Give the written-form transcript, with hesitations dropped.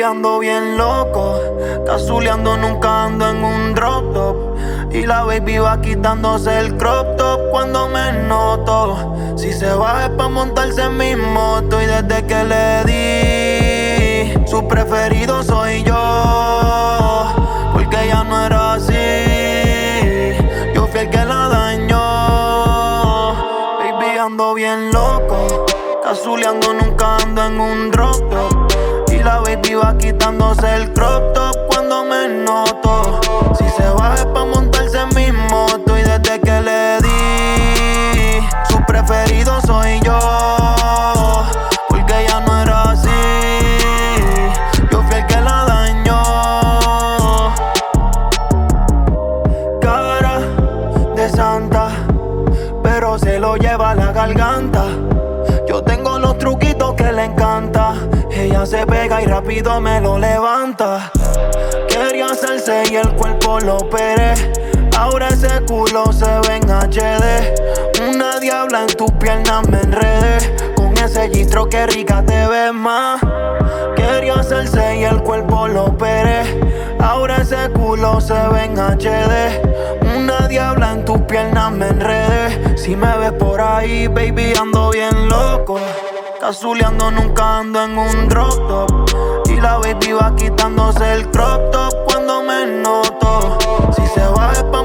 Baby, ando bien loco, cazuleando, nunca ando en un drop top. Y la baby va quitándose el crop top cuando me noto. Si se va es pa' montarse en mi moto. Y desde que le di, su preferido soy yo, porque ella no era así. Yo fui el que la dañó. Baby, ando bien loco, cazuleando, nunca ando en un drop top. Y la baby va quitándose el crop top cuando me noto. Si se va es pa' montarse en mi moto. Y desde que le di, su preferido soy yo, porque ella no era así. Yo fui el que la dañó. Cara de santa, pero se lo lleva a la garganta. Yo tengo los truquitos que le encanta. Ella se pega y rápido me lo levanta. Quería hacerse y el cuerpo lo operé. Ahora ese culo se ve en HD. Una diabla en tus piernas me enredé. Con ese gistro que rica te ves más. Quería hacerse y el cuerpo lo operé. Ahora ese culo se ve en HD. Una diabla en tus piernas me enredé. Si me ves por ahí, baby, ando bien loco, cazuleando, nunca ando en un drop top. Y la baby va quitándose el crop top cuando me noto. Si se va es pa'